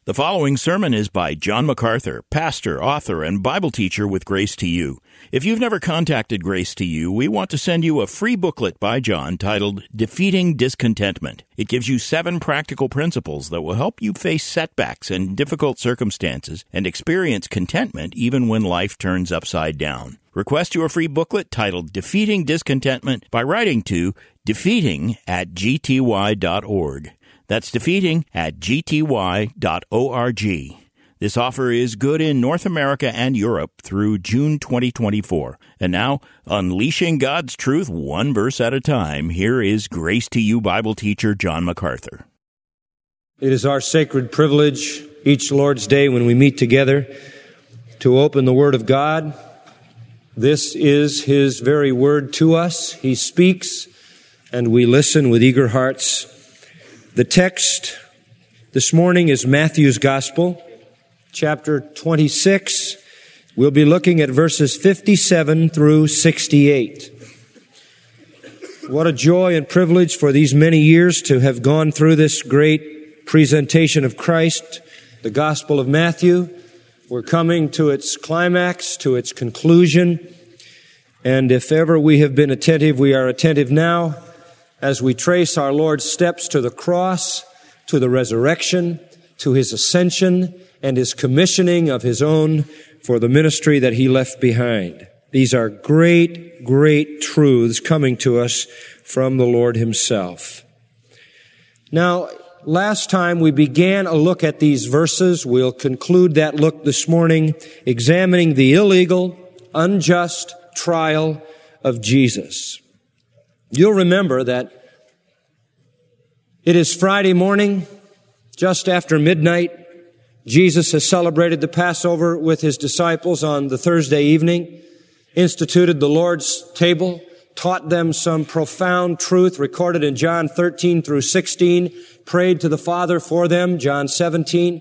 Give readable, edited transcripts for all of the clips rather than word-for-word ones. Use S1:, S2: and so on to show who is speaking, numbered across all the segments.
S1: The following sermon is by John MacArthur, pastor, author, and Bible teacher with Grace to You. If you've never contacted Grace to You, we want to send you a free booklet by John titled Defeating Discontentment. It gives you 7 practical principles that will help you face setbacks and difficult circumstances and experience contentment even when life turns upside down. Request your free booklet titled Defeating Discontentment by writing to defeating@gty.org. That's defeating@gty.org. This offer is good in North America and Europe through June 2024. And now, unleashing God's truth one verse at a time, here is Grace to You Bible teacher John MacArthur.
S2: It is our sacred privilege each Lord's Day when we meet together to open the Word of God. This is His very Word to us. He speaks, and we listen with eager hearts. The text this morning is Matthew's Gospel, chapter 26. We'll be looking at verses 57 through 68. What a joy and privilege for these many years to have gone through this great presentation of Christ, the Gospel of Matthew. We're coming to its climax, to its conclusion. And if ever we have been attentive, we are attentive now as we trace our Lord's steps to the cross, to the resurrection, to His ascension, and His commissioning of His own for the ministry that He left behind. These are great, great truths coming to us from the Lord Himself. Now, last time we began a look at these verses. We'll conclude that look this morning, examining the illegal, unjust trial of Jesus. You'll remember that it is Friday morning, just after midnight. Jesus has celebrated the Passover with His disciples on the Thursday evening, instituted the Lord's table, taught them some profound truth recorded in John 13 through 16, prayed to the Father for them, John 17.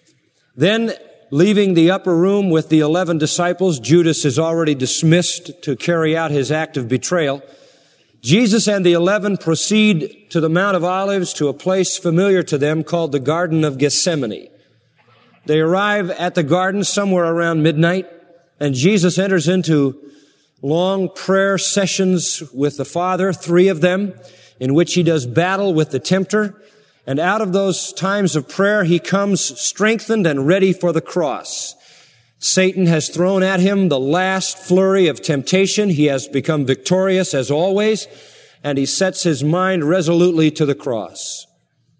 S2: Then, leaving the upper room with the 11 disciples, Judas is already dismissed to carry out his act of betrayal. Jesus and the 11 proceed to the Mount of Olives, to a place familiar to them called the Garden of Gethsemane. They arrive at the garden somewhere around midnight, and Jesus enters into long prayer sessions with the Father, 3 of them, in which He does battle with the tempter. And out of those times of prayer, He comes strengthened and ready for the cross. Satan has thrown at Him the last flurry of temptation. He has become victorious as always, and he sets his mind resolutely to the cross.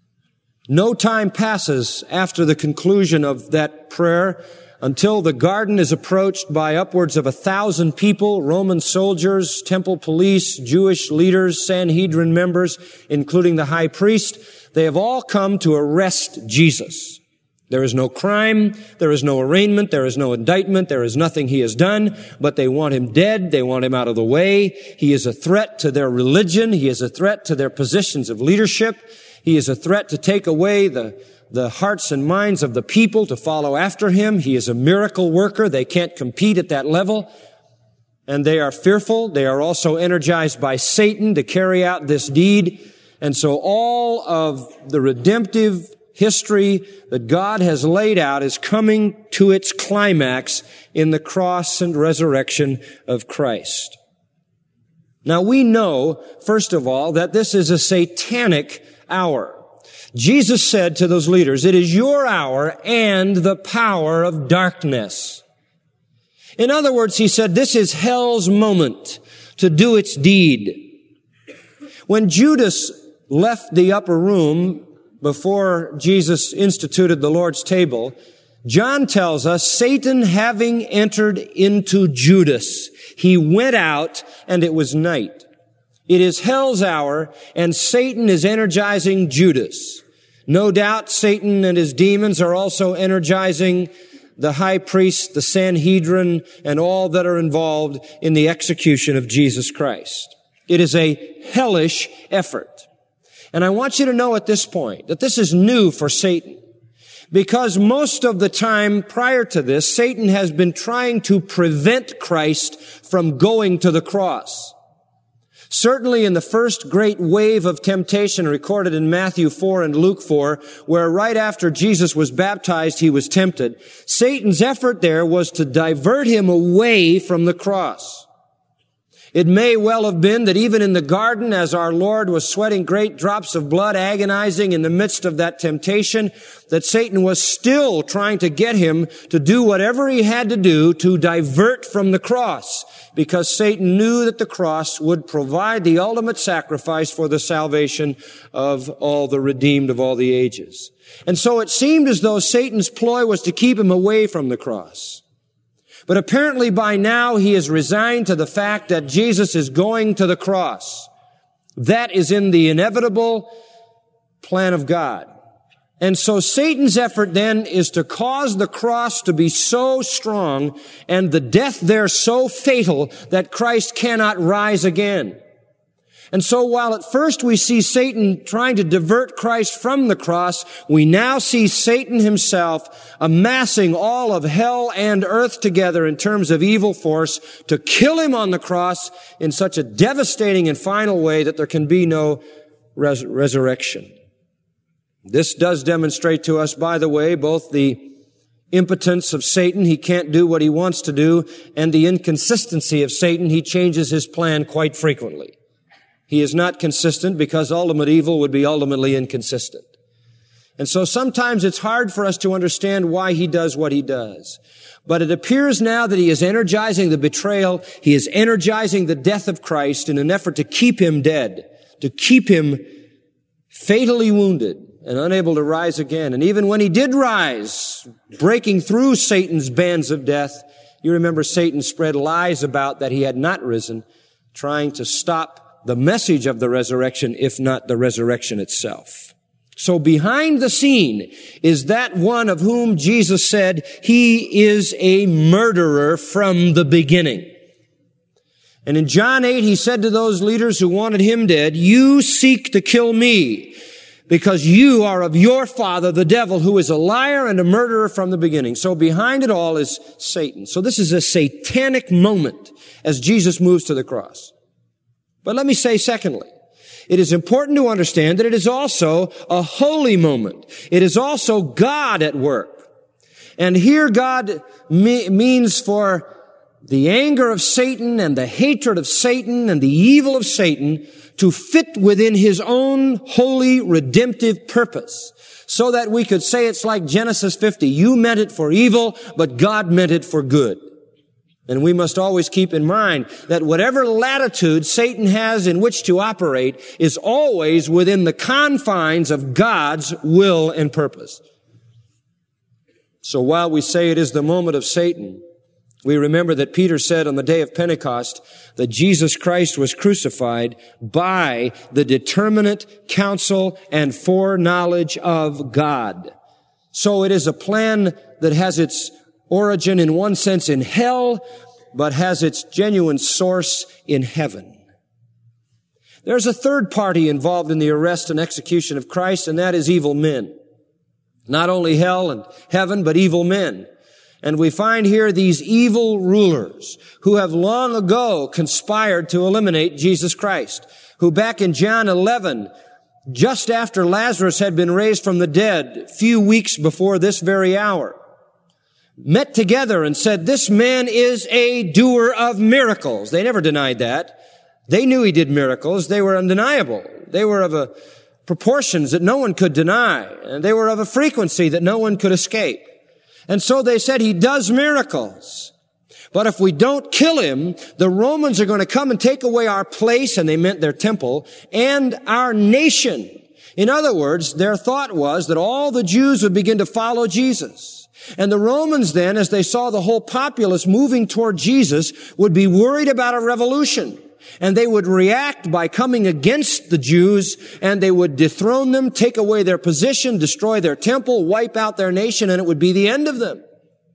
S2: No time passes after the conclusion of that prayer until the garden is approached by upwards of 1,000 people, Roman soldiers, temple police, Jewish leaders, Sanhedrin members, including the high priest. They have all come to arrest Jesus. There is no crime, there is no arraignment, there is no indictment, there is nothing He has done, but they want Him dead, they want Him out of the way. He is a threat to their religion, He is a threat to their positions of leadership, He is a threat to take away the hearts and minds of the people to follow after Him. He is a miracle worker, they can't compete at that level, and they are fearful. They are also energized by Satan to carry out this deed, and so all of the redemptive history that God has laid out is coming to its climax in the cross and resurrection of Christ. Now we know, first of all, that this is a satanic hour. Jesus said to those leaders, "It is your hour and the power of darkness." In other words, He said, this is hell's moment to do its deed. When Judas left the upper room before Jesus instituted the Lord's table, John tells us, Satan having entered into Judas, he went out and it was night. It is hell's hour and Satan is energizing Judas. No doubt Satan and his demons are also energizing the high priest, the Sanhedrin, and all that are involved in the execution of Jesus Christ. It is a hellish effort. And I want you to know at this point that this is new for Satan, because most of the time prior to this, Satan has been trying to prevent Christ from going to the cross. Certainly in the first great wave of temptation recorded in Matthew 4 and Luke 4, where right after Jesus was baptized, he was tempted, Satan's effort there was to divert him away from the cross. It may well have been that even in the garden, as our Lord was sweating great drops of blood, agonizing in the midst of that temptation, that Satan was still trying to get him to do whatever he had to do to divert from the cross, because Satan knew that the cross would provide the ultimate sacrifice for the salvation of all the redeemed of all the ages. And so it seemed as though Satan's ploy was to keep him away from the cross. But apparently by now he is resigned to the fact that Jesus is going to the cross. That is in the inevitable plan of God. And so Satan's effort then is to cause the cross to be so strong and the death there so fatal that Christ cannot rise again. And so while at first we see Satan trying to divert Christ from the cross, we now see Satan himself amassing all of hell and earth together in terms of evil force to kill him on the cross in such a devastating and final way that there can be no resurrection. This does demonstrate to us, by the way, both the impotence of Satan, he can't do what he wants to do, and the inconsistency of Satan, he changes his plan quite frequently. He is not consistent because ultimate evil would be ultimately inconsistent. And so sometimes it's hard for us to understand why he does what he does. But it appears now that he is energizing the betrayal, he is energizing the death of Christ in an effort to keep him dead, to keep him fatally wounded and unable to rise again. And even when he did rise, breaking through Satan's bands of death, you remember Satan spread lies about that he had not risen, trying to stop the message of the resurrection, if not the resurrection itself. So behind the scene is that one of whom Jesus said, he is a murderer from the beginning. And in John 8, he said to those leaders who wanted him dead, you seek to kill me because you are of your father, the devil, who is a liar and a murderer from the beginning. So behind it all is Satan. So this is a satanic moment as Jesus moves to the cross. But let me say, secondly, it is important to understand that it is also a holy moment. It is also God at work. And here God means for the anger of Satan and the hatred of Satan and the evil of Satan to fit within his own holy redemptive purpose, so that we could say it's like Genesis 50. You meant it for evil, but God meant it for good. And we must always keep in mind that whatever latitude Satan has in which to operate is always within the confines of God's will and purpose. So while we say it is the moment of Satan, we remember that Peter said on the day of Pentecost that Jesus Christ was crucified by the determinate counsel and foreknowledge of God. So it is a plan that has its origin in one sense in hell, but has its genuine source in heaven. There's a third party involved in the arrest and execution of Christ, and that is evil men. Not only hell and heaven, but evil men. And we find here these evil rulers who have long ago conspired to eliminate Jesus Christ, who back in John 11, just after Lazarus had been raised from the dead, a few weeks before this very hour, met together and said, this man is a doer of miracles. They never denied that. They knew he did miracles. They were undeniable. They were of a proportions that no one could deny. And they were of a frequency that no one could escape. And so they said, he does miracles. But if we don't kill him, the Romans are going to come and take away our place, and they meant their temple, and our nation. In other words, their thought was that all the Jews would begin to follow Jesus. And the Romans then, as they saw the whole populace moving toward Jesus, would be worried about a revolution. And they would react by coming against the Jews, and they would dethrone them, take away their position, destroy their temple, wipe out their nation, and it would be the end of them.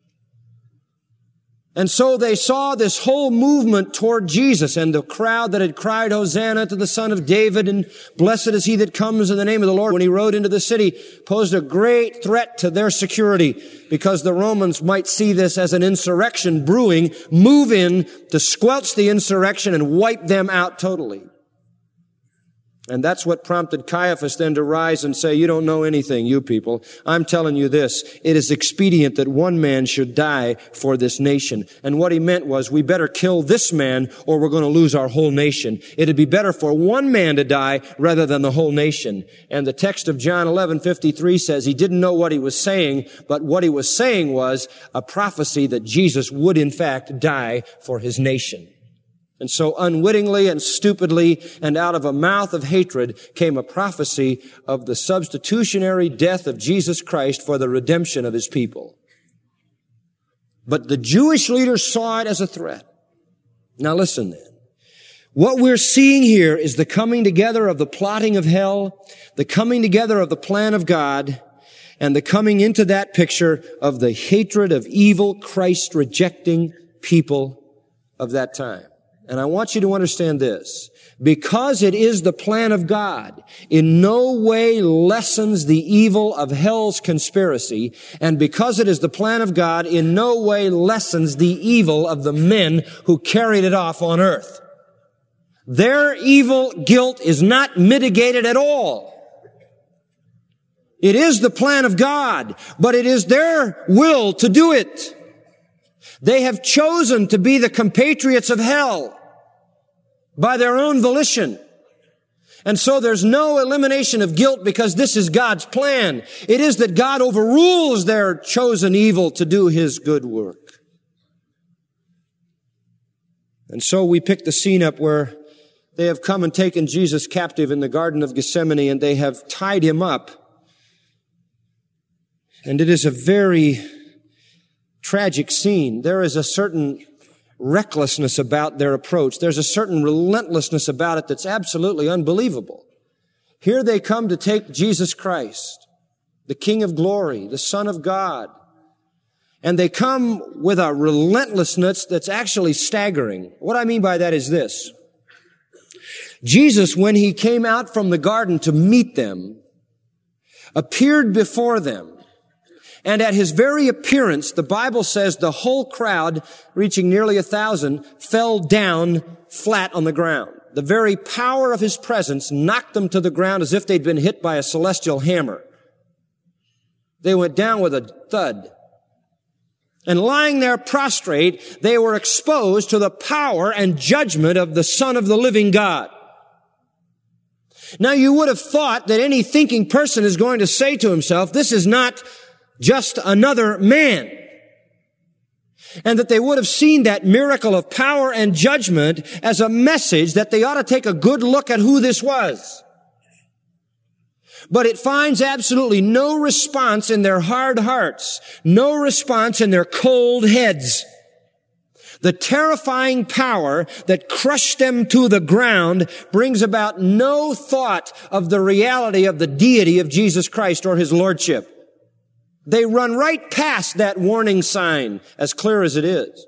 S2: And so they saw this whole movement toward Jesus, and the crowd that had cried, Hosanna to the Son of David, and blessed is he that comes in the name of the Lord, when he rode into the city, posed a great threat to their security, because the Romans might see this as an insurrection brewing, move in to squelch the insurrection and wipe them out totally. And that's what prompted Caiaphas then to rise and say, you don't know anything, you people. I'm telling you this. It is expedient that one man should die for this nation. And what he meant was, we better kill this man or we're going to lose our whole nation. It'd be better for one man to die rather than the whole nation. And the text of John 11:53 says he didn't know what he was saying, but what he was saying was a prophecy that Jesus would in fact die for his nation. And so unwittingly and stupidly and out of a mouth of hatred came a prophecy of the substitutionary death of Jesus Christ for the redemption of his people. But the Jewish leaders saw it as a threat. Now listen then. What we're seeing here is the coming together of the plotting of hell, the coming together of the plan of God, and the coming into that picture of the hatred of evil, Christ-rejecting people of that time. And I want you to understand this. Because it is the plan of God, in no way lessens the evil of hell's conspiracy, and because it is the plan of God, in no way lessens the evil of the men who carried it off on earth. Their evil guilt is not mitigated at all. It is the plan of God, but it is their will to do it. They have chosen to be the compatriots of hell by their own volition. And so there's no elimination of guilt because this is God's plan. It is that God overrules their chosen evil to do his good work. And so we pick the scene up where they have come and taken Jesus captive in the Garden of Gethsemane, and they have tied him up. And it is a very tragic scene. There is a certain recklessness about their approach. There's a certain relentlessness about it that's absolutely unbelievable. Here they come to take Jesus Christ, the King of glory, the Son of God. And they come with a relentlessness that's actually staggering. What I mean by that is this. Jesus, when he came out from the garden to meet them, appeared before them. And at his very appearance, the Bible says the whole crowd, reaching nearly 1,000, fell down flat on the ground. The very power of his presence knocked them to the ground as if they'd been hit by a celestial hammer. They went down with a thud. And lying there prostrate, they were exposed to the power and judgment of the Son of the living God. Now you would have thought that any thinking person is going to say to himself, this is not just another man. And that they would have seen that miracle of power and judgment as a message that they ought to take a good look at who this was. But it finds absolutely no response in their hard hearts, no response in their cold heads. The terrifying power that crushed them to the ground brings about no thought of the reality of the deity of Jesus Christ or his lordship. They run right past that warning sign, as clear as it is.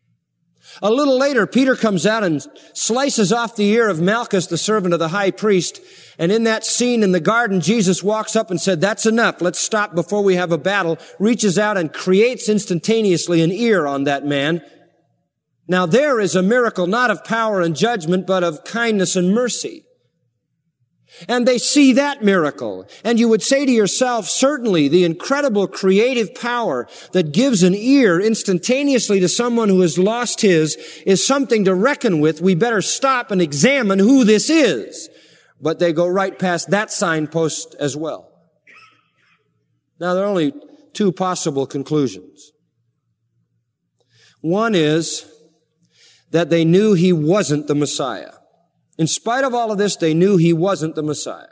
S2: A little later, Peter comes out and slices off the ear of Malchus, the servant of the high priest. And in that scene in the garden, Jesus walks up and said, that's enough. Let's stop before we have a battle. Reaches out and creates instantaneously an ear on that man. Now there is a miracle not of power and judgment, but of kindness and mercy. And they see that miracle. And you would say to yourself, certainly the incredible creative power that gives an ear instantaneously to someone who has lost his is something to reckon with. We better stop and examine who this is. But they go right past that signpost as well. Now there are only two possible conclusions. One is that they knew he wasn't the Messiah. In spite of all of this, they knew he wasn't the Messiah.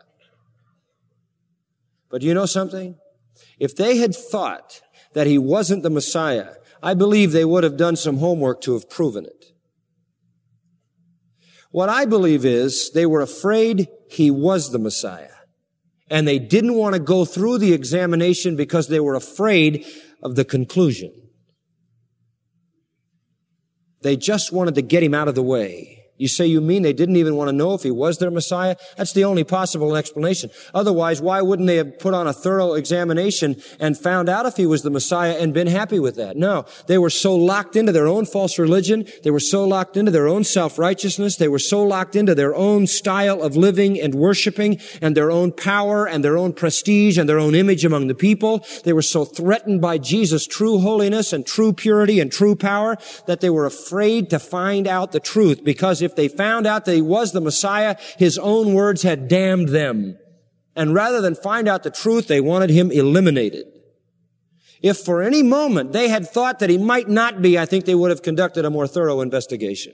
S2: But you know something? If they had thought that he wasn't the Messiah, I believe they would have done some homework to have proven it. What I believe is they were afraid he was the Messiah. And they didn't want to go through the examination because they were afraid of the conclusion. They just wanted to get him out of the way. You say you mean they didn't even want to know if he was their Messiah? That's the only possible explanation. Otherwise, why wouldn't they have put on a thorough examination and found out if he was the Messiah and been happy with that? No. They were so locked into their own false religion. They were so locked into their own self-righteousness. They were so locked into their own style of living and worshiping and their own power and their own prestige and their own image among the people. They were so threatened by Jesus' true holiness and true purity and true power that they were afraid to find out the truth, because if they found out that he was the Messiah, his own words had damned them. And rather than find out the truth, they wanted him eliminated. If for any moment they had thought that he might not be, I think they would have conducted a more thorough investigation.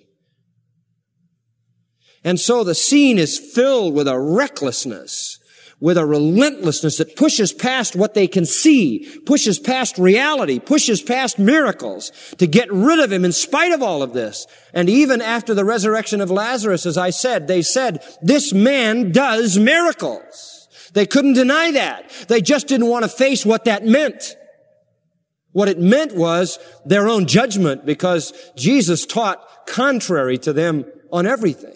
S2: And so the scene is filled with a recklessness, with a relentlessness that pushes past what they can see, pushes past reality, pushes past miracles to get rid of him in spite of all of this. And even after the resurrection of Lazarus, as I said, they said, this man does miracles. They couldn't deny that. They just didn't want to face what that meant. What it meant was their own judgment, because Jesus taught contrary to them on everything.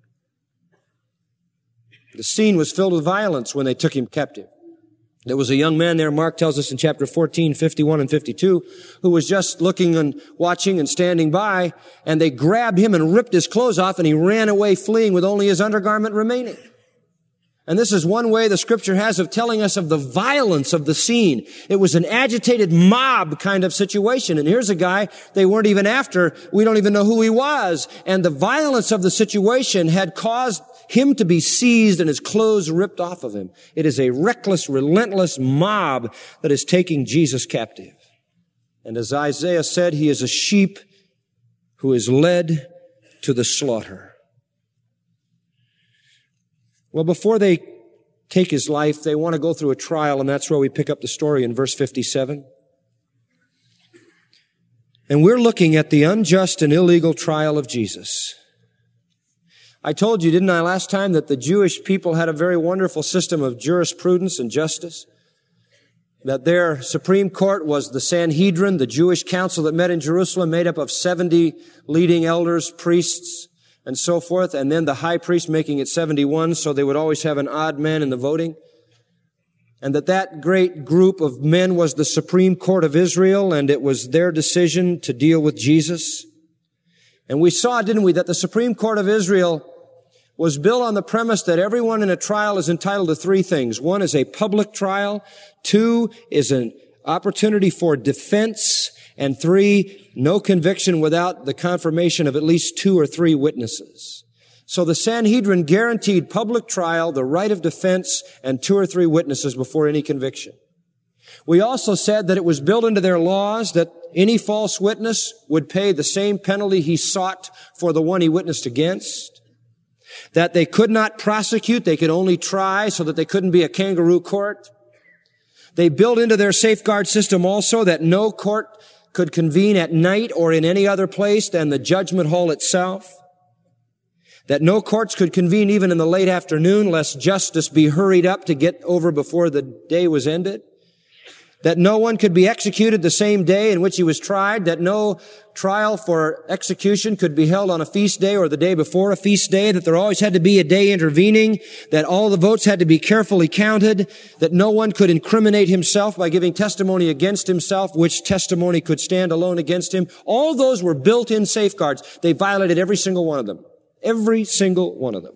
S2: The scene was filled with violence when they took him captive. There was a young man there, Mark tells us in chapter 14, 51 and 52, who was just looking and watching and standing by, and they grabbed him and ripped his clothes off, and he ran away fleeing with only his undergarment remaining. And this is one way the scripture has of telling us of the violence of the scene. It was an agitated mob kind of situation. And here's a guy they weren't even after. We don't even know who he was. And the violence of the situation had caused him to be seized and his clothes ripped off of him. It is a reckless, relentless mob that is taking Jesus captive. And as Isaiah said, he is a sheep who is led to the slaughter. Well, before they take his life, they want to go through a trial, and that's where we pick up the story in verse 57. And we're looking at the unjust and illegal trial of Jesus. I told you, didn't I, last time, that the Jewish people had a very wonderful system of jurisprudence and justice? That their Supreme Court was the Sanhedrin, the Jewish council that met in Jerusalem, made up of 70 leading elders, priests, and so forth, and then the high priest making it 71, so they would always have an odd man in the voting. And that great group of men was the Supreme Court of Israel, and it was their decision to deal with Jesus. And we saw, didn't we, that the Supreme Court of Israel was built on the premise that everyone in a trial is entitled to three things. One is a public trial. Two is an opportunity for defense. And three, no conviction without the confirmation of at least 2 or 3 witnesses. So the Sanhedrin guaranteed public trial, the right of defense, and 2 or 3 witnesses before any conviction. We also said that it was built into their laws that any false witness would pay the same penalty he sought for the one he witnessed against. That they could not prosecute, they could only try, so that they couldn't be a kangaroo court. They built into their safeguard system also that no court could convene at night or in any other place than the judgment hall itself. That no courts could convene even in the late afternoon, lest justice be hurried up to get over before the day was ended. That no one could be executed the same day in which he was tried. That no trial for execution could be held on a feast day or the day before a feast day. That there always had to be a day intervening. That all the votes had to be carefully counted. That no one could incriminate himself by giving testimony against himself, which testimony could stand alone against him. All those were built-in safeguards. They violated every single one of them. Every single one of them.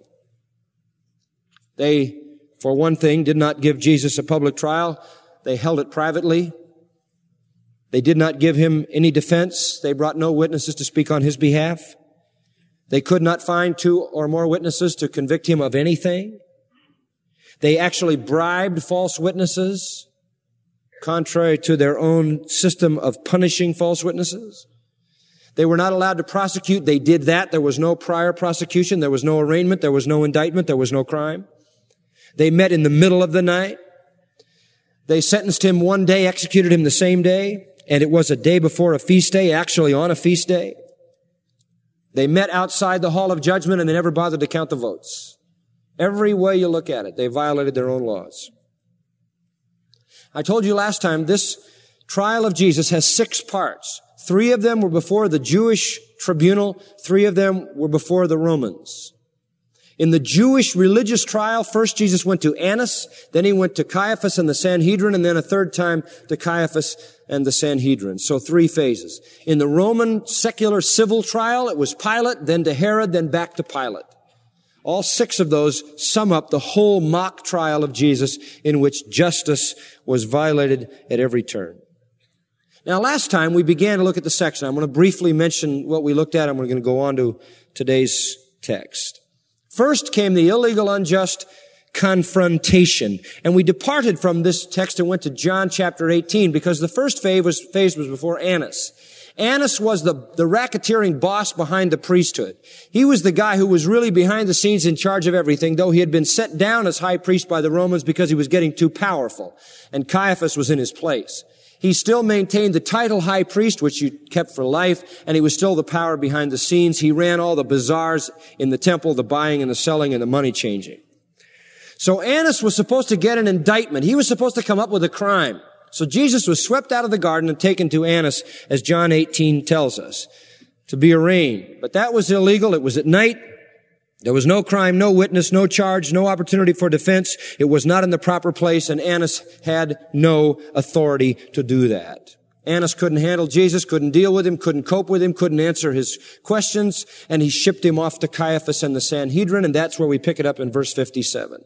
S2: They, for one thing, did not give Jesus a public trial. They held it privately. They did not give him any defense. They brought no witnesses to speak on his behalf. They could not find 2 or more witnesses to convict him of anything. They actually bribed false witnesses, contrary to their own system of punishing false witnesses. They were not allowed to prosecute. They did that. There was no prior prosecution. There was no arraignment. There was no indictment. There was no crime. They met in the middle of the night. They sentenced him one day, executed him the same day, and it was a day before a feast day, actually on a feast day. They met outside the hall of judgment, and they never bothered to count the votes. Every way you look at it, they violated their own laws. I told you last time, this trial of Jesus has 6 parts. 3 of them were before the Jewish tribunal. 3 of them were before the Romans. In the Jewish religious trial, first Jesus went to Annas, then he went to Caiaphas and the Sanhedrin, and then a third time to Caiaphas and the Sanhedrin. So 3 phases. In the Roman secular civil trial, it was Pilate, then to Herod, then back to Pilate. All 6 of those sum up the whole mock trial of Jesus in which justice was violated at every turn. Now, last time we began to look at the section. I'm going to briefly mention what we looked at, and we're going to go on to today's text. First came the illegal, unjust confrontation. And we departed from this text and went to John chapter 18 because the first phase was before Annas. Annas was the racketeering boss behind the priesthood. He was the guy who was really behind the scenes in charge of everything, though he had been set down as high priest by the Romans because he was getting too powerful. And Caiaphas was in his place. He still maintained the title high priest, which he kept for life, and he was still the power behind the scenes. He ran all the bazaars in the temple, the buying and the selling and the money changing. So Annas was supposed to get an indictment. He was supposed to come up with a crime. So Jesus was swept out of the garden and taken to Annas, as John 18 tells us, to be arraigned. But that was illegal. It was at night. There was no crime, no witness, no charge, no opportunity for defense. It was not in the proper place, and Annas had no authority to do that. Annas couldn't handle Jesus, couldn't deal with him, couldn't cope with him, couldn't answer his questions, and he shipped him off to Caiaphas and the Sanhedrin, and that's where we pick it up in verse 57.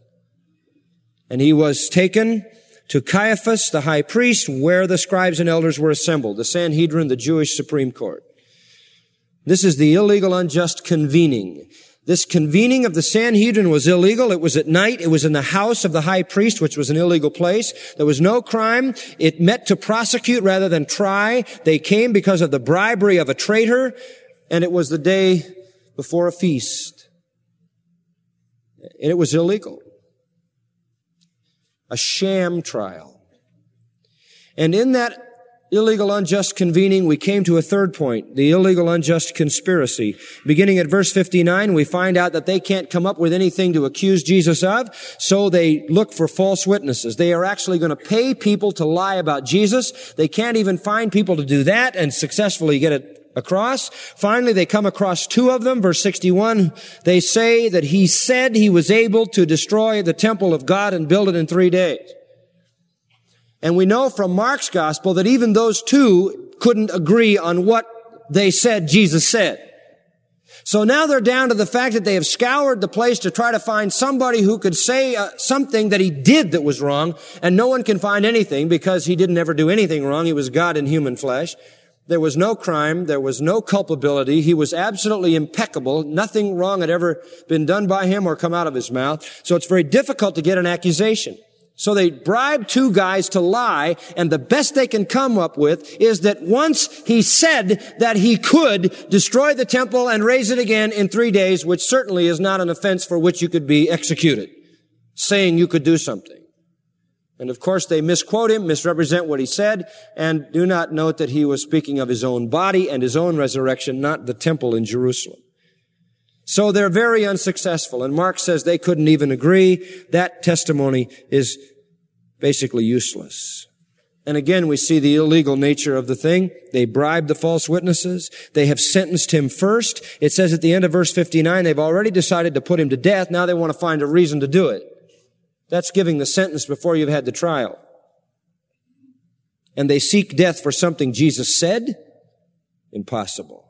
S2: And he was taken to Caiaphas, the high priest, where the scribes and elders were assembled, the Sanhedrin, the Jewish Supreme Court. This is the illegal, unjust convening. This convening of the Sanhedrin was illegal. It was at night. It was in the house of the high priest, which was an illegal place. There was no crime. It met to prosecute rather than try. They came because of the bribery of a traitor, and it was the day before a feast. And it was illegal. A sham trial. And in that illegal, unjust convening, we came to a third point, the illegal, unjust conspiracy. Beginning at verse 59, we find out that they can't come up with anything to accuse Jesus of, so they look for false witnesses. They are actually going to pay people to lie about Jesus. They can't even find people to do that and successfully get it across. Finally, they come across 2 of them. Verse 61, they say that he said he was able to destroy the temple of God and build it in 3 days. And we know from Mark's gospel that even those 2 couldn't agree on what they said Jesus said. So now they're down to the fact that they have scoured the place to try to find somebody who could say something that he did that was wrong, and no one can find anything because he didn't ever do anything wrong. He was God in human flesh. There was no crime. There was no culpability. He was absolutely impeccable. Nothing wrong had ever been done by him or come out of his mouth. So it's very difficult to get an accusation. So they bribed 2 guys to lie, and the best they can come up with is that once he said that he could destroy the temple and raise it again in 3 days, which certainly is not an offense for which you could be executed, saying you could do something. And of course they misquote him, misrepresent what he said, and do not note that he was speaking of his own body and his own resurrection, not the temple in Jerusalem. So they're very unsuccessful, and Mark says they couldn't even agree. That testimony is basically useless. And again, we see the illegal nature of the thing. They bribed the false witnesses. They have sentenced him first. It says at the end of verse 59, they've already decided to put him to death. Now they want to find a reason to do it. That's giving the sentence before you've had the trial. And they seek death for something Jesus said? Impossible.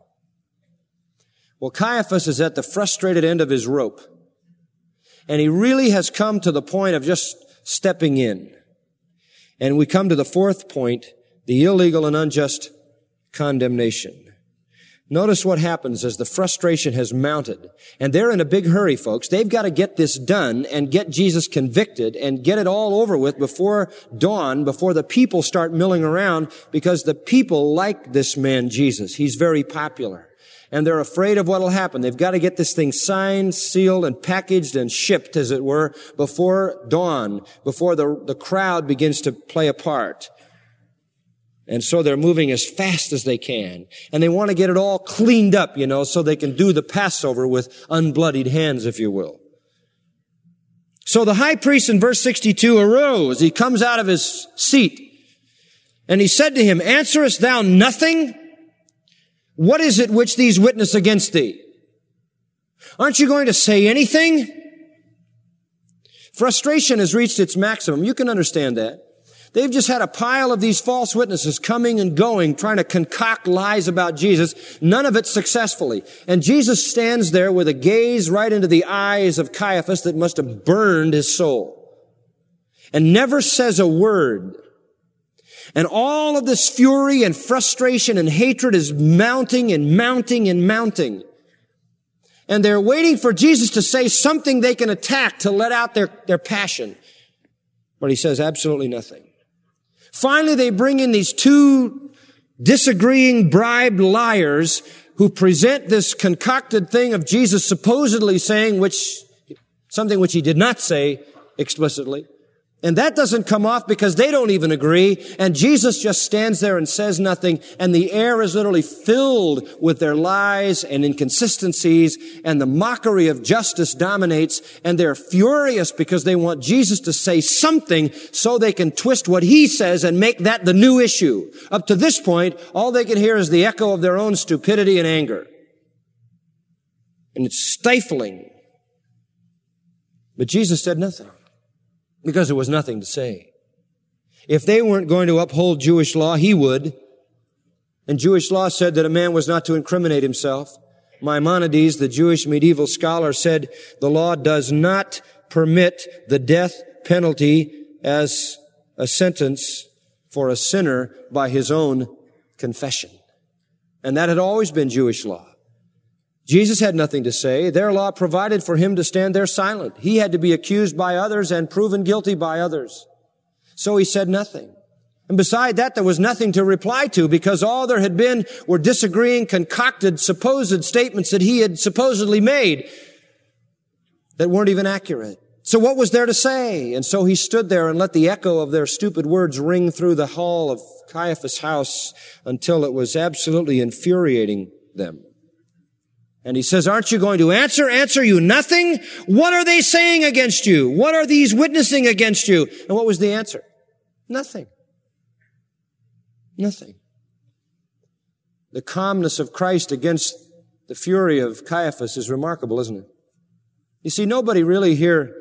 S2: Well, Caiaphas is at the frustrated end of his rope. And he really has come to the point of just stepping in. And we come to the 4th point, the illegal and unjust condemnation. Notice what happens as the frustration has mounted. And they're in a big hurry, folks. They've got to get this done and get Jesus convicted and get it all over with before dawn, before the people start milling around, because the people like this man Jesus. He's very popular. And they're afraid of what will happen. They've got to get this thing signed, sealed, and packaged and shipped, as it were, before dawn, before the crowd begins to play a part. And so they're moving as fast as they can. And they want to get it all cleaned up, so they can do the Passover with unbloodied hands, if you will. So the high priest in verse 62 arose. He comes out of his seat. And he said to him, "Answerest thou nothing? What is it which these witness against thee? Aren't you going to say anything? Frustration has reached its maximum. You can understand that. They've just had a pile of these false witnesses coming and going, trying to concoct lies about Jesus, none of it successfully. And Jesus stands there with a gaze right into the eyes of Caiaphas that must have burned his soul, and never says a word. And all of this fury and frustration and hatred is mounting and mounting and mounting. And they're waiting for Jesus to say something they can attack to let out their passion. But he says absolutely nothing. Finally, they bring in these two disagreeing, bribed liars who present this concocted thing of Jesus supposedly saying something which he did not say explicitly. And that doesn't come off because they don't even agree. And Jesus just stands there and says nothing. And the air is literally filled with their lies and inconsistencies. And the mockery of justice dominates. And they're furious because they want Jesus to say something so they can twist what he says and make that the new issue. Up to this point, all they can hear is the echo of their own stupidity and anger. And it's stifling. But Jesus said nothing, because there was nothing to say. If they weren't going to uphold Jewish law, he would. And Jewish law said that a man was not to incriminate himself. Maimonides, the Jewish medieval scholar, said the law does not permit the death penalty as a sentence for a sinner by his own confession. And that had always been Jewish law. Jesus had nothing to say. Their law provided for him to stand there silent. He had to be accused by others and proven guilty by others. So he said nothing. And beside that, there was nothing to reply to, because all there had been were disagreeing, concocted, supposed statements that he had supposedly made that weren't even accurate. So what was there to say? And so he stood there and let the echo of their stupid words ring through the hall of Caiaphas' house until it was absolutely infuriating them. And he says, aren't you going to answer? Answer you nothing? What are they saying against you? What are these witnessing against you? And what was the answer? Nothing. Nothing. The calmness of Christ against the fury of Caiaphas is remarkable, isn't it? You see, nobody really here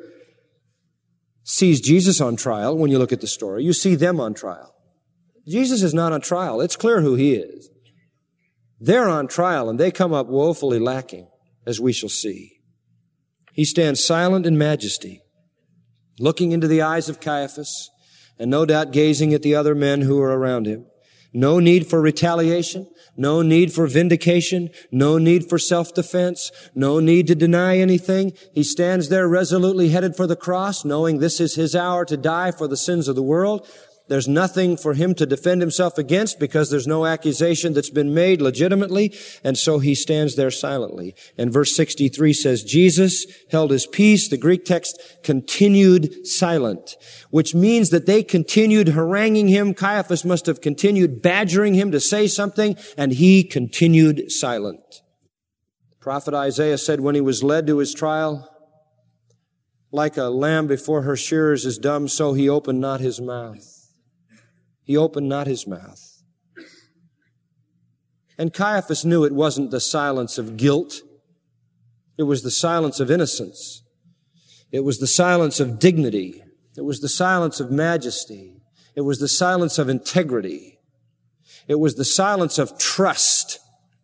S2: sees Jesus on trial when you look at the story. You see them on trial. Jesus is not on trial. It's clear who he is. They're on trial, and they come up woefully lacking, as we shall see. He stands silent in majesty, looking into the eyes of Caiaphas, and no doubt gazing at the other men who are around him. No need for retaliation, no need for vindication, no need for self-defense, no need to deny anything. He stands there resolutely headed for the cross, knowing this is his hour to die for the sins of the world. There's nothing for him to defend himself against because there's no accusation that's been made legitimately. And so he stands there silently. And verse 63 says, Jesus held his peace. The Greek text continued silent, which means that they continued haranguing him. Caiaphas must have continued badgering him to say something, and he continued silent. The prophet Isaiah said when he was led to his trial, like a lamb before her shearers is dumb, so he opened not his mouth. He opened not his mouth. And Caiaphas knew it wasn't the silence of guilt. It was the silence of innocence. It was the silence of dignity. It was the silence of majesty. It was the silence of integrity. It was the silence of trust.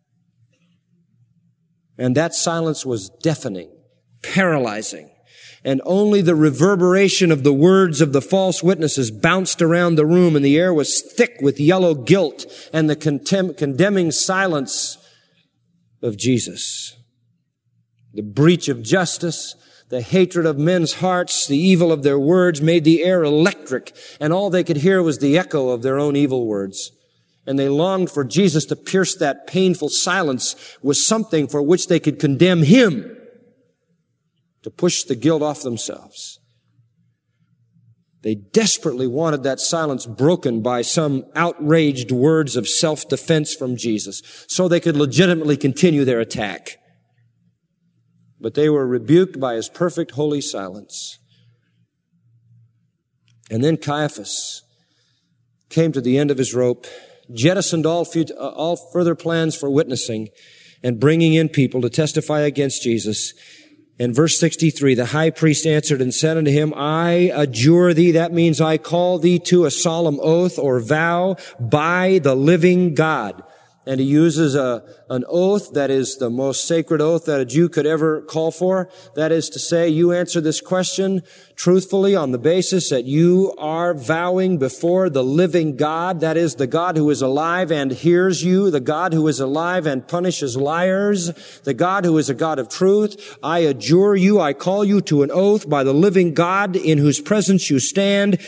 S2: And that silence was deafening, paralyzing. And only the reverberation of the words of the false witnesses bounced around the room, and the air was thick with yellow guilt and the condemning silence of Jesus. The breach of justice, the hatred of men's hearts, the evil of their words made the air electric, and all they could hear was the echo of their own evil words. And they longed for Jesus to pierce that painful silence with something for which they could condemn him, to push the guilt off themselves. They desperately wanted that silence broken by some outraged words of self-defense from Jesus, so they could legitimately continue their attack. But they were rebuked by his perfect holy silence. And then Caiaphas came to the end of his rope, jettisoned all further plans for witnessing and bringing in people to testify against Jesus. And verse 63, the high priest answered and said unto him, I adjure thee, that means I call thee to a solemn oath or vow by the living God. And he uses an oath that is the most sacred oath that a Jew could ever call for. That is to say, you answer this question truthfully on the basis that you are vowing before the living God. That is the God who is alive and hears you, the God who is alive and punishes liars, the God who is a God of truth. I adjure you, I call you to an oath by the living God in whose presence you stand,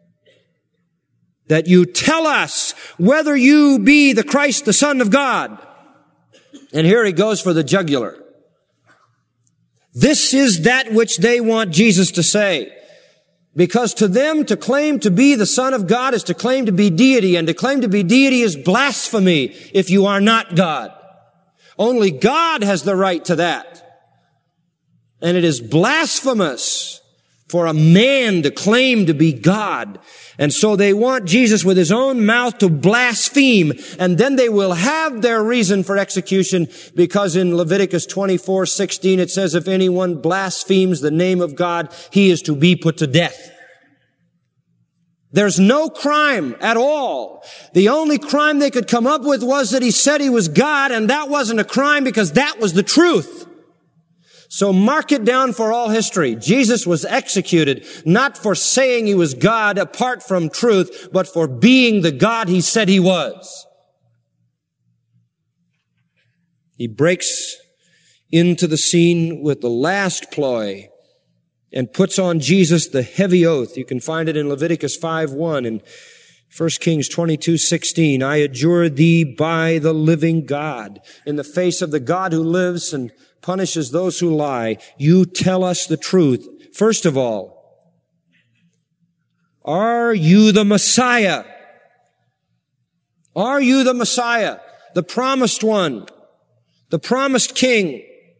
S2: that you tell us whether you be the Christ, the Son of God. And here he goes for the jugular. This is that which they want Jesus to say. Because to them, to claim to be the Son of God is to claim to be deity, and to claim to be deity is blasphemy if you are not God. Only God has the right to that. And it is blasphemous for a man to claim to be God. And so they want Jesus with his own mouth to blaspheme, and then they will have their reason for execution, because in Leviticus 24:16 it says, if anyone blasphemes the name of God, he is to be put to death. There's no crime at all. The only crime they could come up with was that he said he was God, and that wasn't a crime because that was the truth. So mark it down for all history. Jesus was executed not for saying he was God apart from truth, but for being the God he said he was. He breaks into the scene with the last ploy and puts on Jesus the heavy oath. You can find it in Leviticus 5:1 and 1 Kings 22:16. I adjure thee by the living God, in the face of the God who lives and punishes those who lie, you tell us the truth. First of all, are you the Messiah? Are you the Messiah? The promised one, the promised king.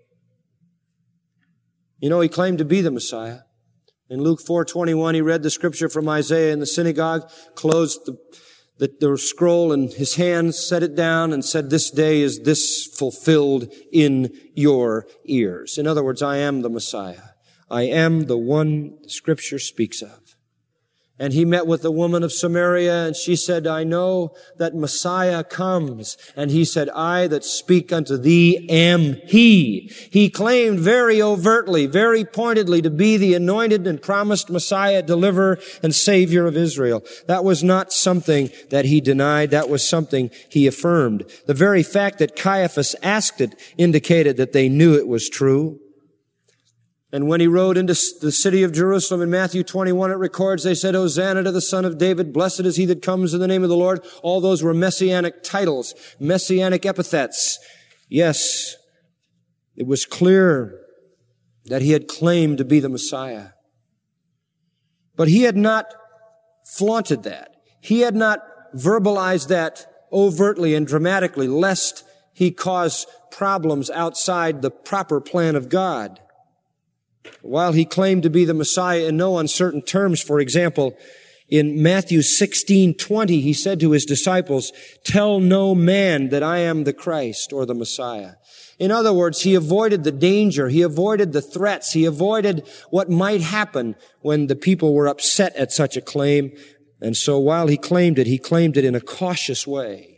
S2: You know, he claimed to be the Messiah. In Luke 4:21, he read the scripture from Isaiah in the synagogue, closed the scroll in his hand, set it down, and said, this day is this fulfilled in your ears. In other words, I am the Messiah. I am the one the scripture speaks of. And he met with the woman of Samaria, and she said, I know that Messiah comes. And he said, I that speak unto thee am he. He claimed very overtly, very pointedly to be the anointed and promised Messiah, deliverer, and Savior of Israel. That was not something that he denied. That was something he affirmed. The very fact that Caiaphas asked it indicated that they knew it was true. And when he rode into the city of Jerusalem in Matthew 21, it records, they said, Hosanna to the Son of David, blessed is he that comes in the name of the Lord. All those were messianic titles, messianic epithets. Yes, it was clear that he had claimed to be the Messiah. But he had not flaunted that. He had not verbalized that overtly and dramatically, lest he cause problems outside the proper plan of God. While he claimed to be the Messiah in no uncertain terms, for example, in Matthew 16:20, he said to his disciples, tell no man that I am the Christ or the Messiah. In other words, he avoided the danger, he avoided the threats, he avoided what might happen when the people were upset at such a claim. And so while he claimed it in a cautious way.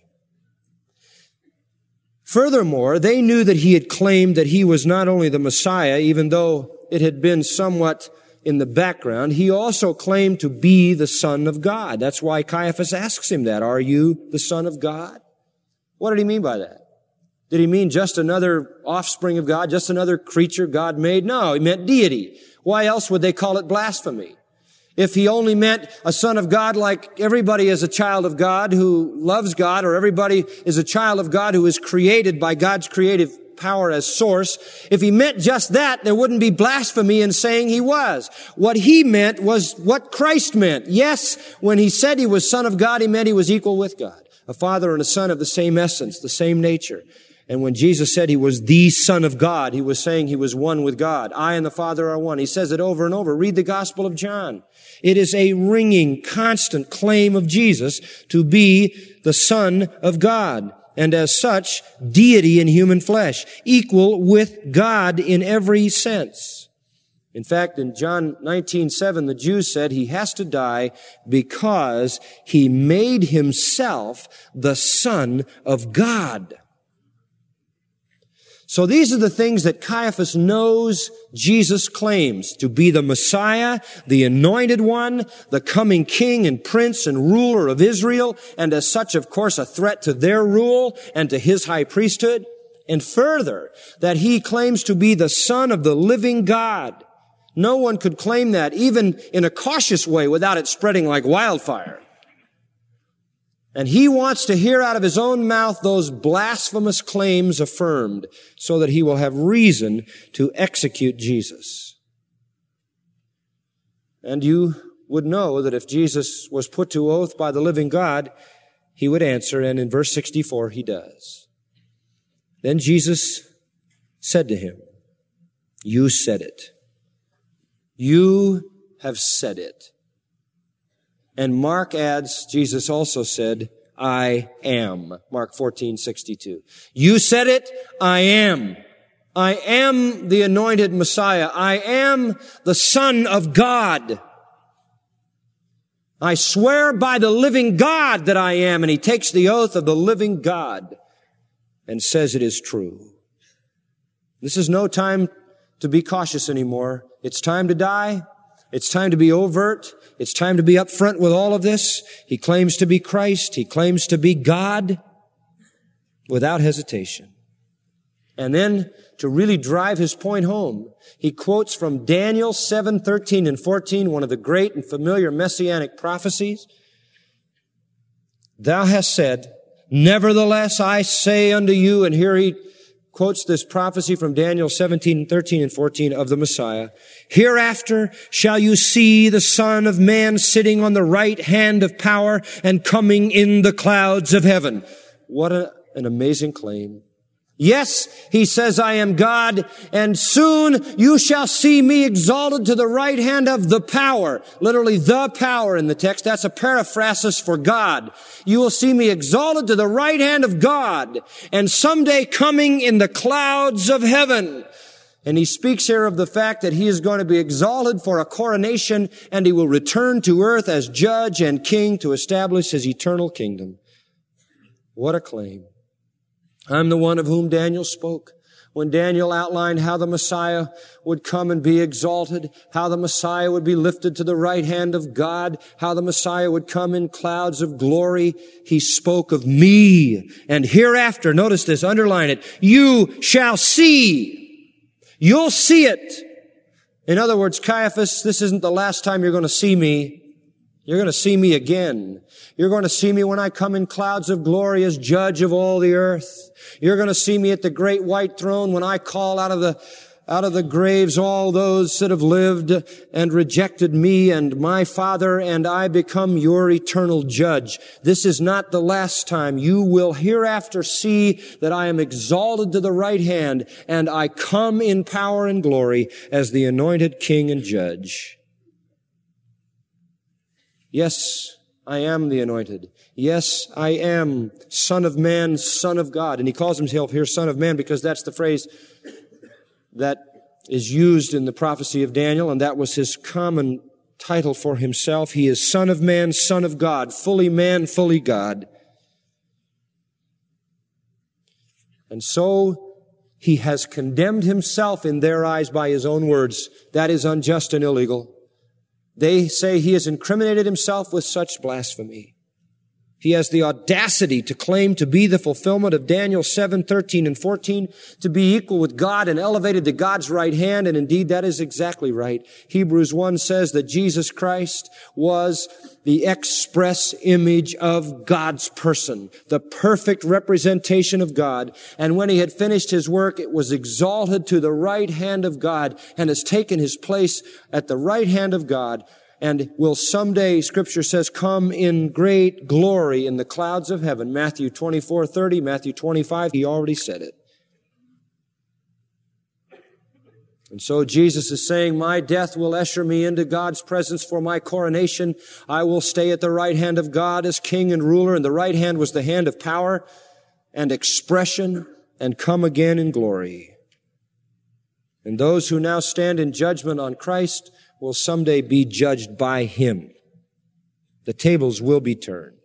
S2: Furthermore, they knew that he had claimed that he was not only the Messiah, even though it had been somewhat in the background, he also claimed to be the Son of God. That's why Caiaphas asks him that. Are you the Son of God? What did he mean by that? Did he mean just another offspring of God, just another creature God made? No, he meant deity. Why else would they call it blasphemy? If he only meant a son of God, like everybody is a child of God who loves God, or everybody is a child of God who is created by God's creative power as source, if he meant just that, there wouldn't be blasphemy in saying he was. What he meant was what Christ meant. Yes, when he said he was Son of God, he meant he was equal with God. A father and a son of the same essence, the same nature. And when Jesus said he was the Son of God, he was saying he was one with God. I and the Father are one. He says it over and over. Read the Gospel of John. It is a ringing, constant claim of Jesus to be the Son of God. And as such, deity in human flesh, equal with God in every sense. In fact, in John 19:7, the Jews said he has to die because he made himself the Son of God. So these are the things that Caiaphas knows Jesus claims to be the Messiah, the anointed one, the coming king and prince and ruler of Israel, and as such, of course, a threat to their rule and to his high priesthood. And further, that he claims to be the Son of the living God. No one could claim that, even in a cautious way, without it spreading like wildfire. And he wants to hear out of his own mouth those blasphemous claims affirmed so that he will have reason to execute Jesus. And you would know that if Jesus was put to oath by the living God, he would answer, and in verse 64 he does. Then Jesus said to him, "You said it. You have said it." And Mark adds, Jesus also said, "I am." Mark 14:62. You said it, I am. I am the anointed Messiah. I am the Son of God. I swear by the living God that I am. And he takes the oath of the living God and says it is true. This is no time to be cautious anymore. It's time to die. It's time to be overt. It's time to be upfront with all of this. He claims to be Christ. He claims to be God without hesitation. And then to really drive his point home, he quotes from Daniel 7:13 and 14, one of the great and familiar messianic prophecies. Thou hast said, nevertheless I say unto you, and here he quotes this prophecy from Daniel 17:13 and 14 of the Messiah. Hereafter shall you see the Son of Man sitting on the right hand of power and coming in the clouds of heaven. What an amazing claim. Yes, he says, I am God, and soon you shall see me exalted to the right hand of the power. Literally, the power in the text. That's a paraphrasis for God. You will see me exalted to the right hand of God, and someday coming in the clouds of heaven. And he speaks here of the fact that he is going to be exalted for a coronation, and he will return to earth as judge and king to establish his eternal kingdom. What a claim. I'm the one of whom Daniel spoke. When Daniel outlined how the Messiah would come and be exalted, how the Messiah would be lifted to the right hand of God, how the Messiah would come in clouds of glory, he spoke of me. And hereafter, notice this, underline it, you shall see. You'll see it. In other words, Caiaphas, this isn't the last time you're going to see me. You're going to see me again. You're going to see me when I come in clouds of glory as judge of all the earth. You're going to see me at the great white throne when I call out of the graves all those that have lived and rejected me and my Father, and I become your eternal judge. This is not the last time. You will hereafter see that I am exalted to the right hand, and I come in power and glory as the anointed king and judge. Yes, I am the anointed. Yes, I am Son of Man, Son of God. And he calls himself here Son of Man because that's the phrase that is used in the prophecy of Daniel, and that was his common title for himself. He is Son of Man, Son of God, fully man, fully God. And so he has condemned himself in their eyes by his own words. That is unjust and illegal. They say he has incriminated himself with such blasphemy. He has the audacity to claim to be the fulfillment of Daniel 7:13 and 14, to be equal with God and elevated to God's right hand, and indeed that is exactly right. Hebrews 1 says that Jesus Christ was the express image of God's person, the perfect representation of God. And when he had finished his work, it was exalted to the right hand of God and has taken his place at the right hand of God. and will someday, Scripture says, come in great glory in the clouds of heaven. Matthew 24:30, Matthew 25, he already said it. And so Jesus is saying, my death will usher me into God's presence for my coronation. I will stay at the right hand of God as king and ruler, and the right hand was the hand of power and expression, and come again in glory. And those who now stand in judgment on Christ will someday be judged by Him. The tables will be turned.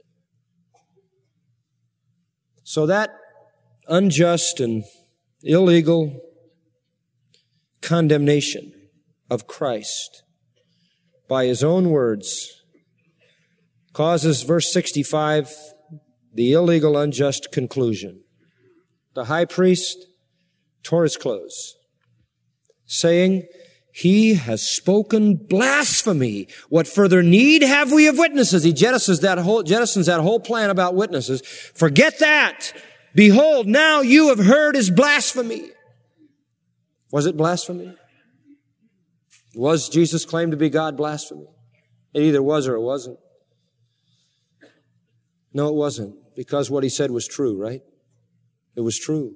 S2: So that unjust and illegal condemnation of Christ by His own words causes, verse 65, the illegal, unjust conclusion. The high priest tore his clothes, saying, he has spoken blasphemy. What further need have we of witnesses? He jettisons that whole plan about witnesses. Forget that. Behold, now you have heard his blasphemy. Was it blasphemy? Was Jesus' claim to be God blasphemy? It either was or it wasn't. No, it wasn't, because what he said was true, right? It was true.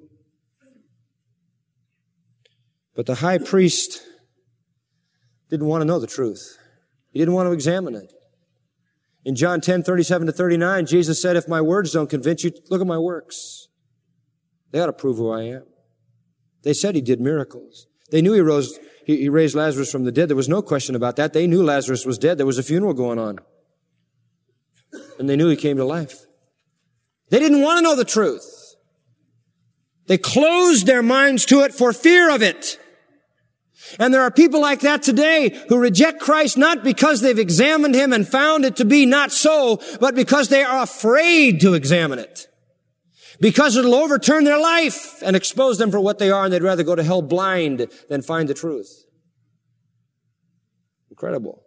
S2: But the high priest didn't want to know the truth. He didn't want to examine it. In John 10:37-39, Jesus said, if my words don't convince you, look at my works. They ought to prove who I am. They said he did miracles. They knew he raised Lazarus from the dead. There was no question about that. They knew Lazarus was dead. There was a funeral going on. And they knew he came to life. They didn't want to know the truth. They closed their minds to it for fear of it. And there are people like that today who reject Christ not because they've examined Him and found it to be not so, but because they are afraid to examine it. Because it'll overturn their life and expose them for what they are, and they'd rather go to hell blind than find the truth. Incredible.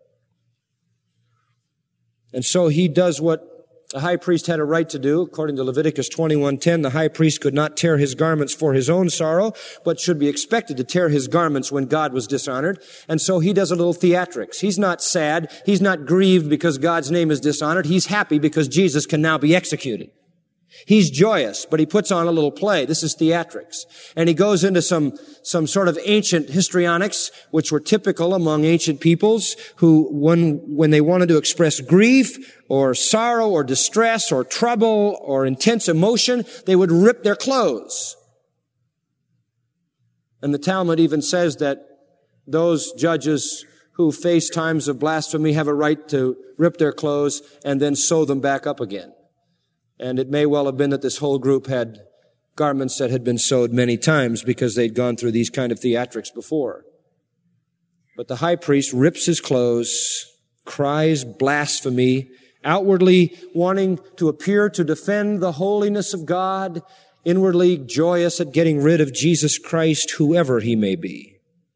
S2: And so he does what a high priest had a right to do. According to Leviticus 21:10, the high priest could not tear his garments for his own sorrow, but should be expected to tear his garments when God was dishonored. And so he does a little theatrics. He's not sad. He's not grieved because God's name is dishonored. He's happy because Jesus can now be executed. He's joyous, but he puts on a little play. This is theatrics. And he goes into some sort of ancient histrionics, which were typical among ancient peoples, who, when they wanted to express grief or sorrow or distress or trouble or intense emotion, they would rip their clothes. And the Talmud even says that those judges who face times of blasphemy have a right to rip their clothes and then sew them back up again. And it may well have been that this whole group had garments that had been sewed many times because they'd gone through these kind of theatrics before. But the high priest rips his clothes, cries blasphemy, outwardly wanting to appear to defend the holiness of God, inwardly joyous at getting rid of Jesus Christ, whoever he may be.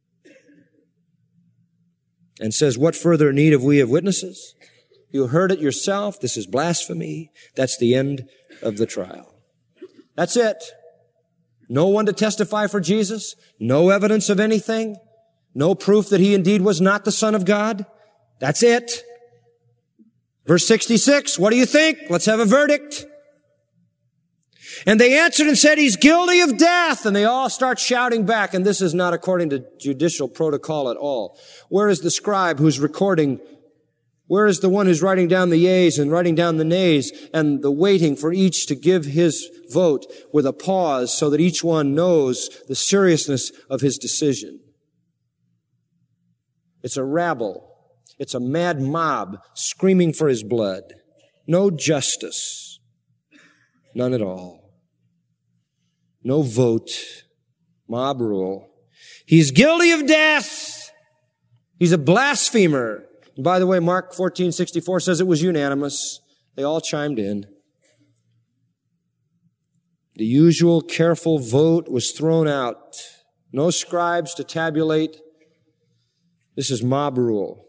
S2: And says, what further need have we of witnesses? You heard it yourself. This is blasphemy. That's the end of the trial. That's it. No one to testify for Jesus. No evidence of anything. No proof that he indeed was not the Son of God. That's it. Verse 66, what do you think? Let's have a verdict. And they answered and said, he's guilty of death. And they all start shouting back. And this is not according to judicial protocol at all. Where is the scribe who's recording? Where is the one who's writing down the yeas and writing down the nays and the waiting for each to give his vote with a pause so that each one knows the seriousness of his decision? It's a rabble. It's a mad mob screaming for his blood. No justice. None at all. No vote. Mob rule. He's guilty of death. He's a blasphemer. And by the way, Mark 14:64 says it was unanimous. They all chimed in. The usual careful vote was thrown out. No scribes to tabulate. This is mob rule.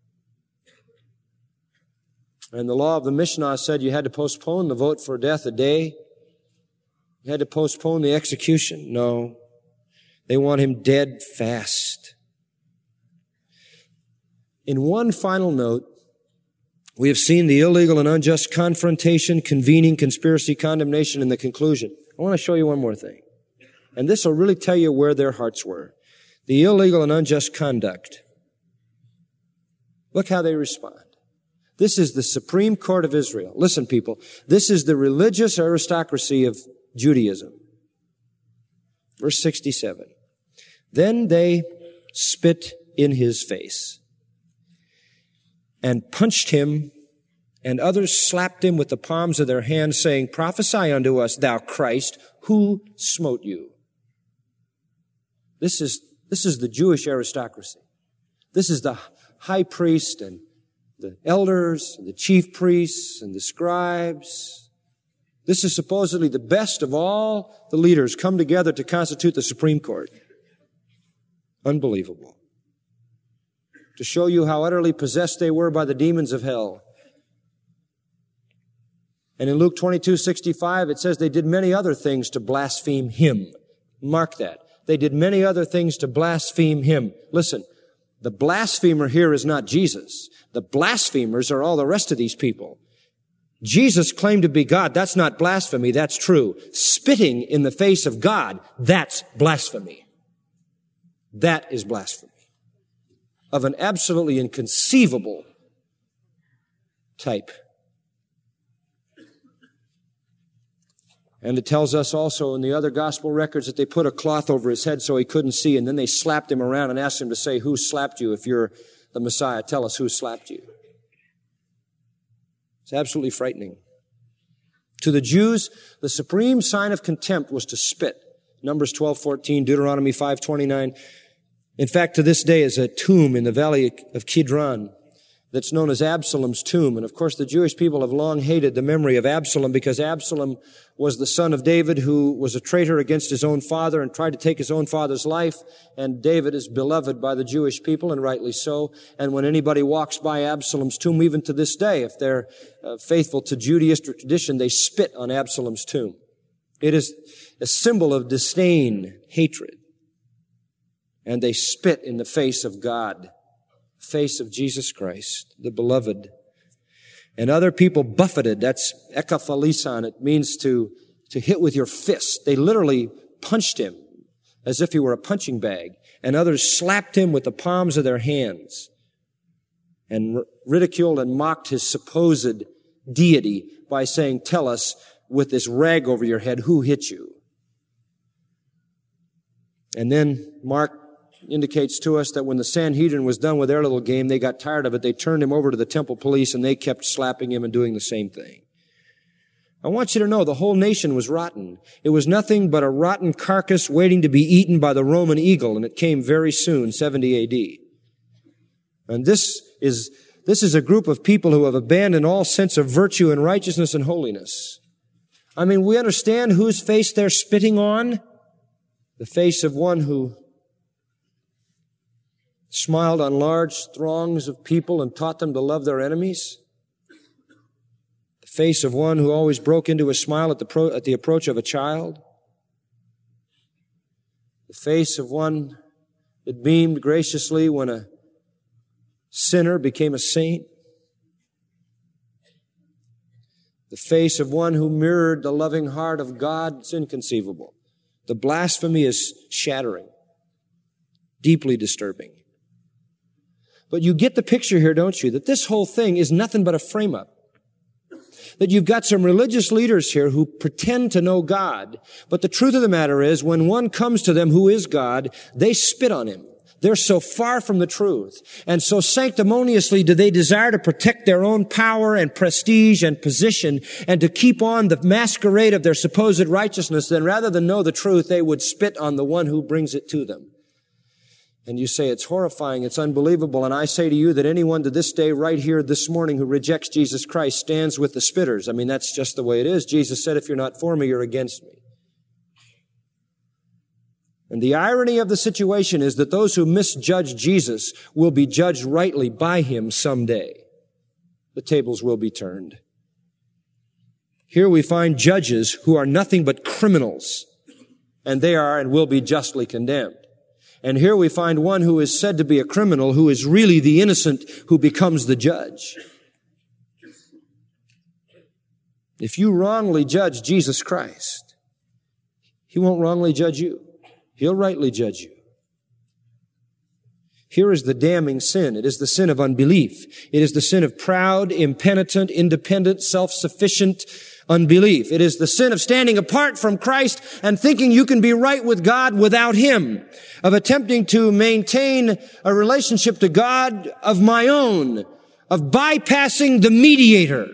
S2: And the law of the Mishnah said you had to postpone the vote for death a day. You had to postpone the execution. No. They want him dead fast. In one final note, we have seen the illegal and unjust confrontation, convening, conspiracy, condemnation, and the conclusion. I want to show you one more thing. And this will really tell you where their hearts were. The illegal and unjust conduct. Look how they respond. This is the Supreme Court of Israel. Listen, people, this is the religious aristocracy of Judaism. Verse 67. Then they spit in his face and punched him, and others slapped him with the palms of their hands, saying, Prophesy unto us, thou Christ, who smote you? This is the Jewish aristocracy. This is the high priest and the elders, and the chief priests and the scribes. This is supposedly the best of all the leaders come together to constitute the Supreme Court. Unbelievable. To show you how utterly possessed they were by the demons of hell. And in Luke 22:65, it says they did many other things to blaspheme him. Mark that. They did many other things to blaspheme him. Listen, the blasphemer here is not Jesus. The blasphemers are all the rest of these people. Jesus claimed to be God. That's not blasphemy. That's true. Spitting in the face of God, that's blasphemy. That is blasphemy. Of an absolutely inconceivable type. And it tells us also in the other gospel records that they put a cloth over his head so he couldn't see, and then they slapped him around and asked him to say, Who slapped you? If you're the Messiah, tell us who slapped you. It's absolutely frightening. To the Jews, the supreme sign of contempt was to spit. Numbers 12:14, Deuteronomy 5:29. In fact, to this day is a tomb in the valley of Kidron that's known as Absalom's tomb. And of course, the Jewish people have long hated the memory of Absalom because Absalom was the son of David who was a traitor against his own father and tried to take his own father's life. And David is beloved by the Jewish people, and rightly so. And when anybody walks by Absalom's tomb, even to this day, if they're faithful to Judaistic tradition, they spit on Absalom's tomb. It is a symbol of disdain, hatred. And they spit in the face of God. Face of Jesus Christ, the beloved. And other people buffeted. That's ekaphalisan. It means to hit with your fist. They literally punched him as if he were a punching bag. And others slapped him with the palms of their hands and ridiculed and mocked his supposed deity by saying, Tell us with this rag over your head, who hit you? And then Mark indicates to us that when the Sanhedrin was done with their little game, they got tired of it. They turned him over to the temple police and they kept slapping him and doing the same thing. I want you to know the whole nation was rotten. It was nothing but a rotten carcass waiting to be eaten by the Roman eagle, and it came very soon, 70 A.D. And this is a group of people who have abandoned all sense of virtue and righteousness and holiness. I mean, we understand whose face they're spitting on. The face of one who smiled on large throngs of people and taught them to love their enemies. The face of one who always broke into a smile at the approach of a child. The face of one that beamed graciously when a sinner became a saint. The face of one who mirrored the loving heart of God. It's inconceivable. The blasphemy is shattering, deeply disturbing. But you get the picture here, don't you? That this whole thing is nothing but a frame-up. That you've got some religious leaders here who pretend to know God. But the truth of the matter is, when one comes to them who is God, they spit on him. They're so far from the truth. And so sanctimoniously do they desire to protect their own power and prestige and position and to keep on the masquerade of their supposed righteousness, then rather than know the truth, they would spit on the one who brings it to them. And you say, it's horrifying, it's unbelievable. And I say to you that anyone to this day, right here this morning, who rejects Jesus Christ stands with the spitters. I mean, that's just the way it is. Jesus said, if you're not for me, you're against me. And the irony of the situation is that those who misjudge Jesus will be judged rightly by him someday. The tables will be turned. Here we find judges who are nothing but criminals, and they are and will be justly condemned. And here we find one who is said to be a criminal who is really the innocent who becomes the judge. If you wrongly judge Jesus Christ, He won't wrongly judge you. He'll rightly judge you. Here is the damning sin. It is the sin of unbelief. It is the sin of proud, impenitent, independent, self-sufficient unbelief. It is the sin of standing apart from Christ and thinking you can be right with God without Him, of attempting to maintain a relationship to God of my own, of bypassing the mediator.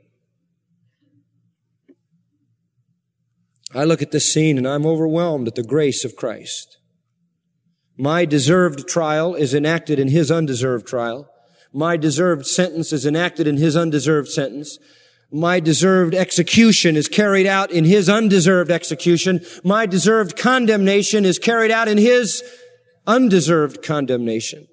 S2: I look at this scene and I'm overwhelmed at the grace of Christ. My deserved trial is enacted in His undeserved trial. My deserved sentence is enacted in His undeserved sentence. My deserved execution is carried out in His undeserved execution. My deserved condemnation is carried out in His undeserved condemnation.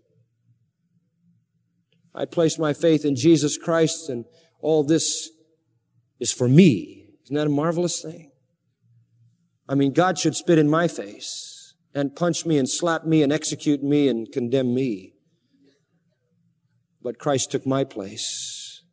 S2: I place my faith in Jesus Christ, and all this is for me. Isn't that a marvelous thing? I mean, God should spit in my face and punch me and slap me and execute me and condemn me. But Christ took my place.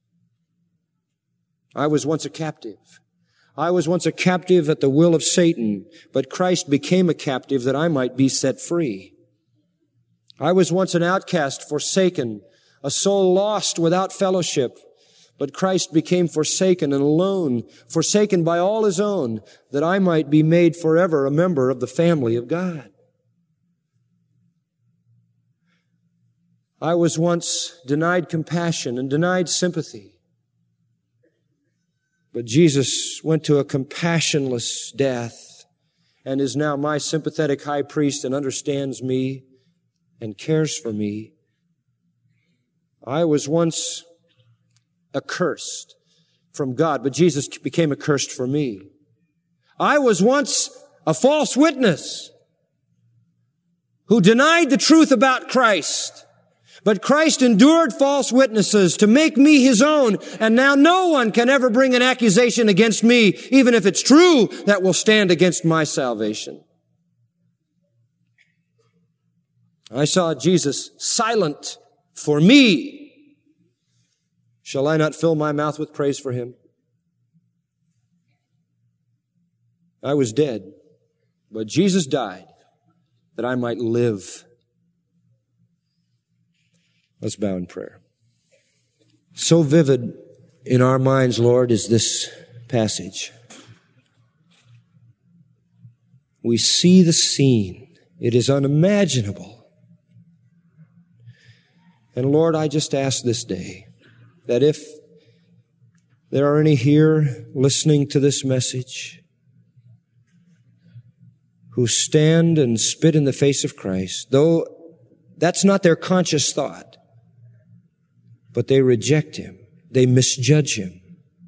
S2: I was once a captive. I was once a captive at the will of Satan, but Christ became a captive that I might be set free. I was once an outcast, forsaken, a soul lost without fellowship, but Christ became forsaken and alone, forsaken by all His own, that I might be made forever a member of the family of God. I was once denied compassion and denied sympathy, but Jesus went to a compassionless death and is now my sympathetic high priest and understands me and cares for me. I was once accursed from God, but Jesus became accursed for me. I was once a false witness who denied the truth about Christ, but Christ endured false witnesses to make me His own, and now no one can ever bring an accusation against me, even if it's true, that will stand against my salvation. I saw Jesus silent for me. Shall I not fill my mouth with praise for Him? I was dead, but Jesus died that I might live. Let's bow in prayer. So vivid in our minds, Lord, is this passage. We see the scene. It is unimaginable. And Lord, I just ask this day that if there are any here listening to this message who stand and spit in the face of Christ, though that's not their conscious thought, but they reject Him, they misjudge Him,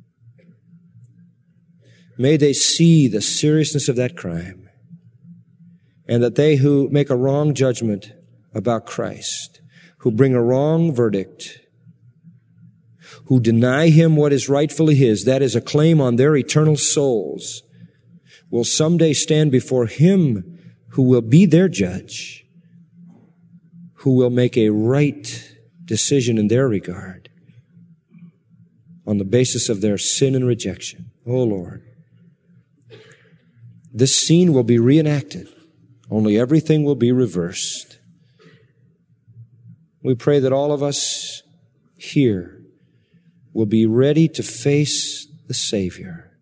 S2: may they see the seriousness of that crime, and that they who make a wrong judgment about Christ, who bring a wrong verdict, who deny Him what is rightfully His, that is a claim on their eternal souls, will someday stand before Him who will be their judge, who will make a right decision in their regard on the basis of their sin and rejection. Oh Lord, this scene will be reenacted, only everything will be reversed. We pray that all of us here will be ready to face the Savior,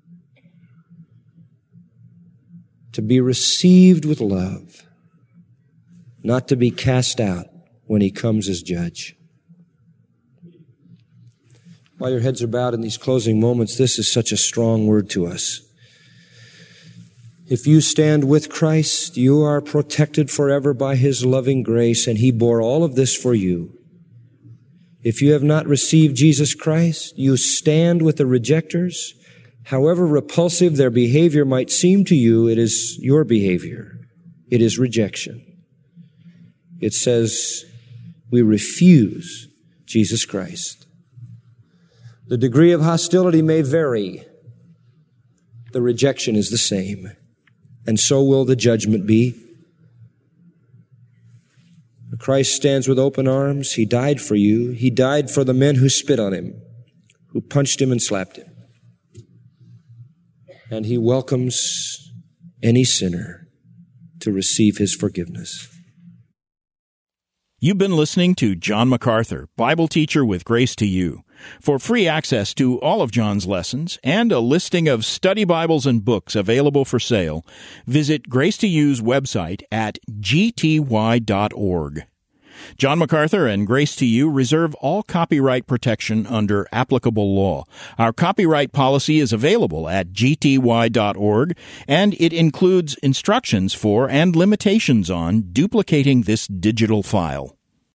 S2: to be received with love, not to be cast out when He comes as judge. While your heads are bowed in these closing moments, this is such a strong word to us. If you stand with Christ, you are protected forever by His loving grace, and He bore all of this for you. If you have not received Jesus Christ, you stand with the rejectors. However repulsive their behavior might seem to you, it is your behavior. It is rejection. It says we refuse Jesus Christ. The degree of hostility may vary. The rejection is the same. And so will the judgment be. Christ stands with open arms. He died for you. He died for the men who spit on him, who punched him and slapped him. And he welcomes any sinner to receive his forgiveness.
S1: You've been listening to John MacArthur, Bible teacher with Grace to You. For free access to all of John's lessons and a listing of study Bibles and books available for sale, visit Grace to You's website at gty.org. John MacArthur and Grace to You reserve all copyright protection under applicable law. Our copyright policy is available at gty.org, and it includes instructions for and limitations on duplicating this digital file.